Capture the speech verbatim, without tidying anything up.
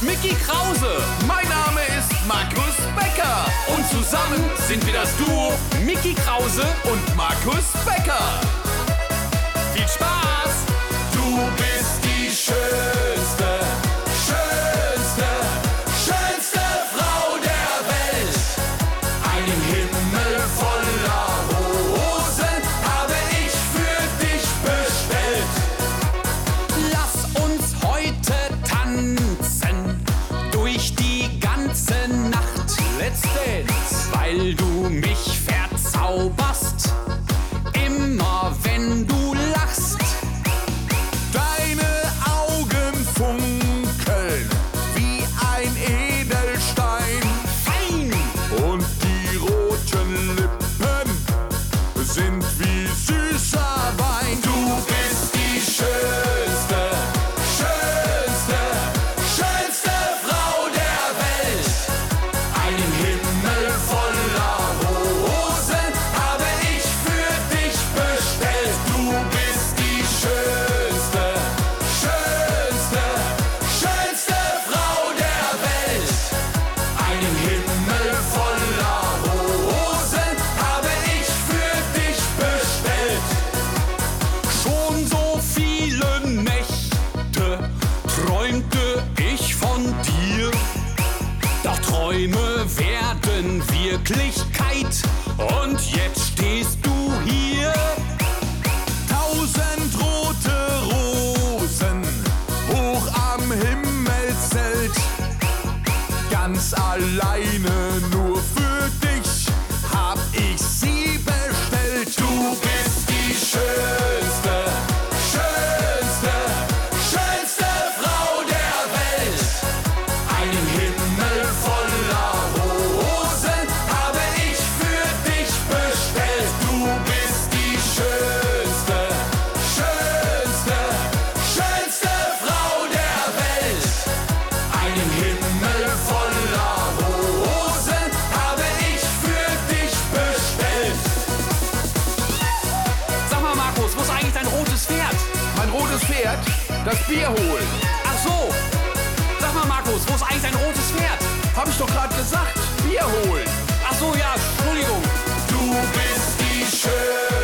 Micky Krause. Mein Name ist Markus Becker. Und zusammen sind wir das Duo Micky Krause Und Markus Becker. Viel Spaß! Du bist die schönste, schönste, schönste Frau der Welt. Einen Himmel voller Rosen habe ich für dich bestellt. Lass uns heute tanzen durch die ganze Nacht. Let's dance. Weil du mich verzauberst, immer wenn du lachst. Deine Augen funkeln wie ein Edelstein. Fein! Und die roten Lippen sind wie süßer Wein. Du bist die schönste, schönste, schönste Frau der Welt. Einen Himmel voller Rosen habe ich für dich bestellt. Du bist die schönste, schönste, schönste Frau der Welt. Einen Himmel voller Rosen habe ich für dich bestellt. Schon so viele Nächte träumte ich von dir. Doch Träume werden Wirklichkeit und jetzt stehst du hier. Tausend rote Rosen hoch am Himmelszelt. Ganz alleine nur für dich hab ich sie bestellt. Du bist die schönste, schönste, schönste Frau der Welt. Einen Himmel voller Rosen habe ich für dich bestellt. Du bist die schönste, schönste, schönste Frau der Welt. Einen Himmel voller Rosen habe ich für dich bestellt. Sag mal, Markus, wo ist eigentlich dein rotes Pferd? Mein rotes Pferd, das Bier holen. Ach so. Sag mal, Markus, wo ist eigentlich dein rotes Pferd? Hab ich doch gerade gesagt, Bier holen. Ach so, ja, Entschuldigung. Du bist die schönste.